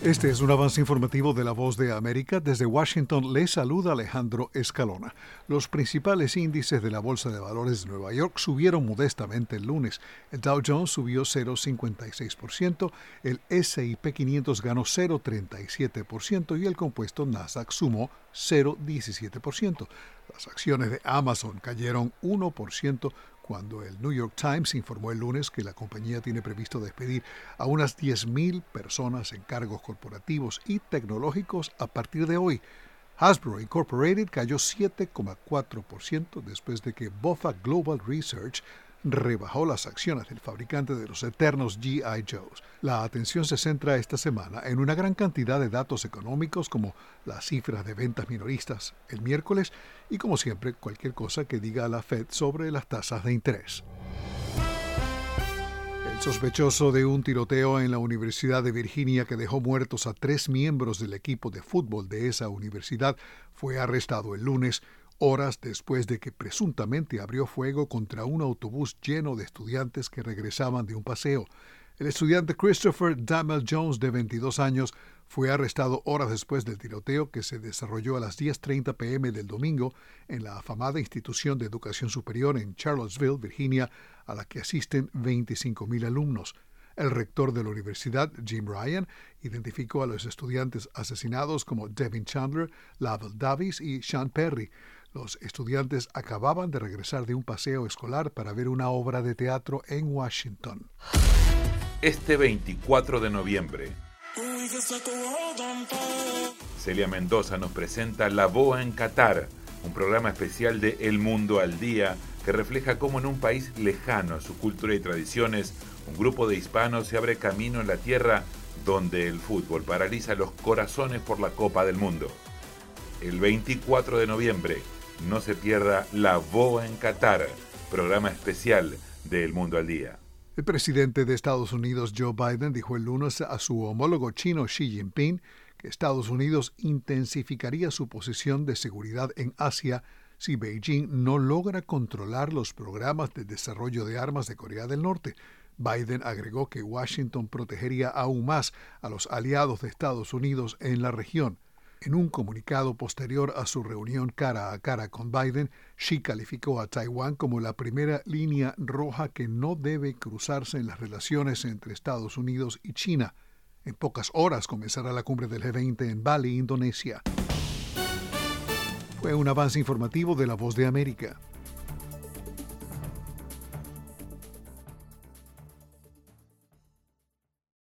Este es un avance informativo de La Voz de América. Desde Washington le saluda Alejandro Escalona. Los principales índices de la Bolsa de Valores de Nueva York subieron modestamente el lunes. El Dow Jones subió 0,56%, el S&P 500 ganó 0,37% y el compuesto Nasdaq sumó 0,17%. Las acciones de Amazon cayeron 1%, cuando el New York Times informó el lunes que la compañía tiene previsto despedir a unas 10,000 personas en cargos corporativos y tecnológicos a partir de hoy. Hasbro Incorporated cayó 7,4% después de que BofA Global Research rebajó las acciones del fabricante de los eternos G.I. Joes. La atención se centra esta semana en una gran cantidad de datos económicos como las cifras de ventas minoristas el miércoles y, como siempre, cualquier cosa que diga la Fed sobre las tasas de interés. El sospechoso de un tiroteo en la Universidad de Virginia que dejó muertos a 3 miembros del equipo de fútbol de esa universidad fue arrestado el lunes, horas después de que presuntamente abrió fuego contra un autobús lleno de estudiantes que regresaban de un paseo. El estudiante Christopher Damel Jones, de 22 años, fue arrestado horas después del tiroteo que se desarrolló a las 10:30 p.m. del domingo en la afamada institución de educación superior en Charlottesville, Virginia, a la que asisten 25,000 alumnos. El rector de la universidad, Jim Ryan, identificó a los estudiantes asesinados como Devin Chandler, Lavelle Davis y Sean Perry. Los estudiantes acababan de regresar de un paseo escolar para ver una obra de teatro en Washington. Este 24 de noviembre, Celia Mendoza nos presenta La Boa en Qatar, un programa especial de El Mundo al Día que refleja cómo en un país lejano a su cultura y tradiciones, un grupo de hispanos se abre camino en la tierra donde el fútbol paraliza los corazones por la Copa del Mundo. El 24 de noviembre, no se pierda La Boa en Qatar, programa especial de El Mundo al Día. El presidente de Estados Unidos, Joe Biden, dijo el lunes a su homólogo chino Xi Jinping que Estados Unidos intensificaría su posición de seguridad en Asia si Beijing no logra controlar los programas de desarrollo de armas de Corea del Norte. Biden agregó que Washington protegería aún más a los aliados de Estados Unidos en la región. En un comunicado posterior a su reunión cara a cara con Biden, Xi calificó a Taiwán como la primera línea roja que no debe cruzarse en las relaciones entre Estados Unidos y China. En pocas horas comenzará la cumbre del G20 en Bali, Indonesia. Fue un avance informativo de La Voz de América.